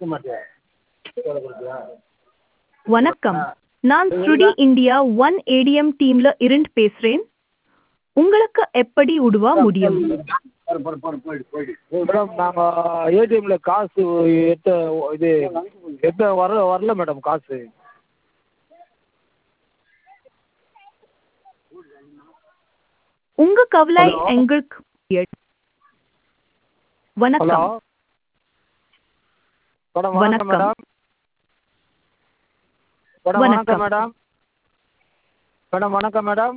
வணக்கம். நான் ஸ்ருடி India one ATM டீம்ல இருந்து பேசுறேன். உங்களுக்கு எப்படி உதவ முடியும்? மேடம் நாங்கள் ஏடிஎம்மில் காசு எடுத்த இது எடுத்த வரல மேடம் காசு. உங்க கவலை ஹலோ எங்களுக்கு புரியுது. ஹலோ வணக்கம். மேடம் வணக்கம் வணக்கம். மேடம். மேடம் வணக்கம் வணக்கம். மேடம். மேடம் வணக்கம் மேடம்.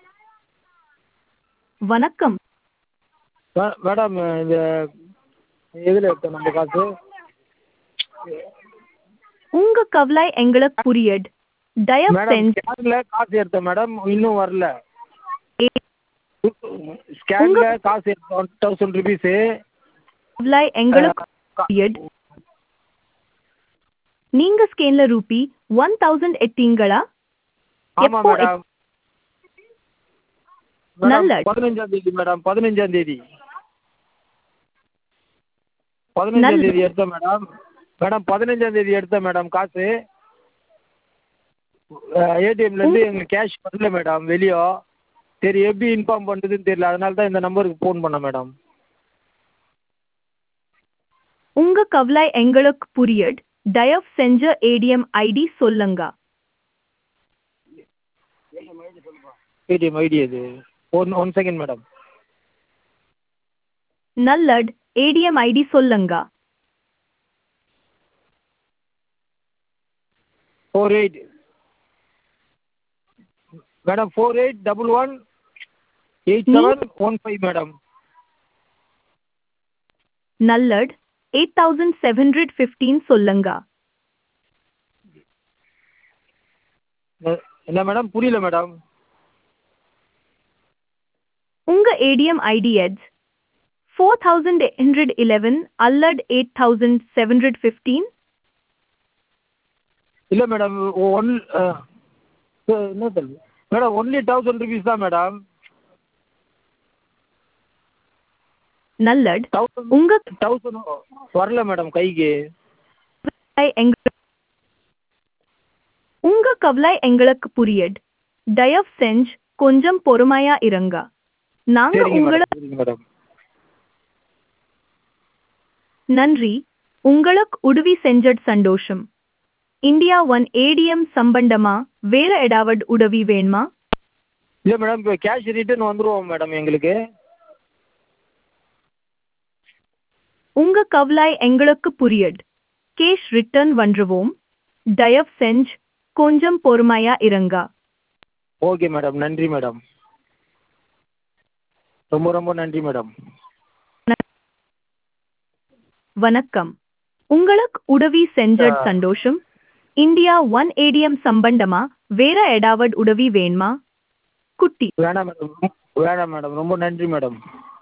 வணக்கம். மேடம் இந்த எதில் எடுத்தோம் நம்ம காசு? உங்க கவலை எங்களுக்கு புரியுது. தயவு மேடம் செஞ்சு ஸ்கேனில் காசு எடுத்தேன் மேடம், இன்னும் வரல. உங்க ஸ்கேனில் காசு எடுத்தோம் ₹1000. கவலை எங்களுக்கு புரியுது. நீங்க ஸ்கேன்ல ரூபி 1000 எட்டீங்களா? ஆமாம் எப்போ மேடம். மேடம் நல்லது. 15ஆம் தேதி மேடம், 15ஆம் தேதி நல்லது. எடுத்தேன் மேடம். மேடம் 15ஆம் தேதி எடுத்தேன் மேடம் காசு. ஏடிஎம்லேருந்து எங்களுக்கு கேஷ் வரல மேடம் வெளியே. சரி எப்படி இன்ஃபார்ம் பண்ணுறதுன்னு தெரியல, அதனால தான் இந்த நம்பருக்கு ஃபோன் பண்ணேன் மேடம். உங்க கவலை எங்களுக்கு புரியுது. தயவு செஞ்ச ஏடிஎம் ஐடி சொல்லுங்க. ஏடிஎம் ஐடி அது ஒன் செகண்ட் மேடம். நல்லது. ஏடிஎம் ஐடி சொல்லுங்க. 48 மேடம் 48118715 மேடம். நல்லது. 8715 சொல்லுங்க. என்ன மேடம் புரியல மேடம். உங்க ஏடிஎம் ஐடி எட்ஸ் 4811 அல்லது 8715? இல்லை மேடம் என்ன தெரியல மேடம், ஒன்லி ₹1000 தான் மேடம். நல்லது. 1000 உங்க 1000 வரல மேடம் கைக்கு. உங்க கவலை எங்களுக்கு புரியுது. தயவு செஞ்சு கொஞ்சம் பொறுமையா இருங்க. நாங்க சரிங்க உங்களை மேடம், சரிங்க மேடம். நன்றி. உங்களுக்கு உதவி செஞ்சது சந்தோஷம். இந்தியா ஒன் ஏடிஎம் சம்பந்தமா வேற ஏதாவது உதவி வேணுமா? இல்லை மேடம், இப்போ கேஷ் ரிட்டர்ன் வந்துருவோம் மேடம் எங்களுக்கு. உங்க கவலை எங்களுக்கு புரியுது. கேஷ் ரிட்டர்ன் வந்துருவோம். தயவு செஞ்சு கொஞ்சம் பொறுமையா இருங்க. ஓகே மேடம், நன்றி மேடம். ரொம்ப ரொம்ப நன்றி மேடம். வணக்கம். உங்களுக்கு உதவி செஞ்சது சந்தோஷம். இந்தியா ஒன் ஏடிஎம் சம்பந்தமா வேற ஏதாவது உதவி வேணுமா? குட்டி. வேணாம் மேடம், வேணாம் மேடம், ரொம்ப நன்றி மேடம்.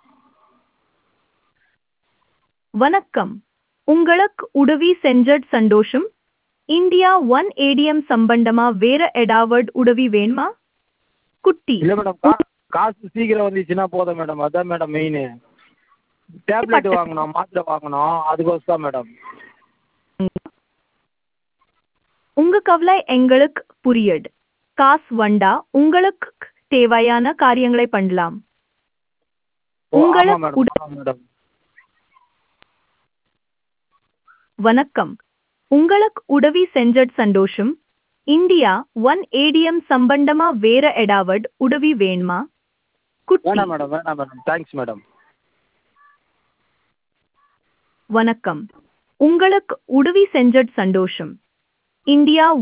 வணக்கம். உங்களுக்கு உதவி செஞ்சது சந்தோஷம். இந்தியா ஒன் ஏடிஎம் சம்பந்தமா வேற ஏதாவது உதவி வேணுமா? குட்டி. இல்லை மேடம், காசு சீக்கிரம் வந்துச்சுன்னா போதும் மேடம், அதான் மேடம் மெயின். டேப்லெட் வாங்கணும், மாத்திரை வாங்கணும், அதுக்கோசம் தான் மேடம். உங்க கவலை எங்களுக்கு புரியுது. காசு வந்தா உங்களுக்கு தேவையான காரியங்களை பண்ணலாம். ஆமாம் உங்களுக்கு மேடம், ஆமாம் மேடம். வணக்கம். உங்களுக்கு உதவி செஞ்சது சந்தோஷம். இந்தியா ஒன் ஏடிஎம் சம்பந்தமா வேற ஏதாவது உதவி வேணுமா? குட்டி. வேணாம் மேடம், வேணாம் மேடம், தேங்க்ஸ் மேடம். வணக்கம். உங்களுக்கு உதவி செஞ்சது சந்தோஷம். இந்தியா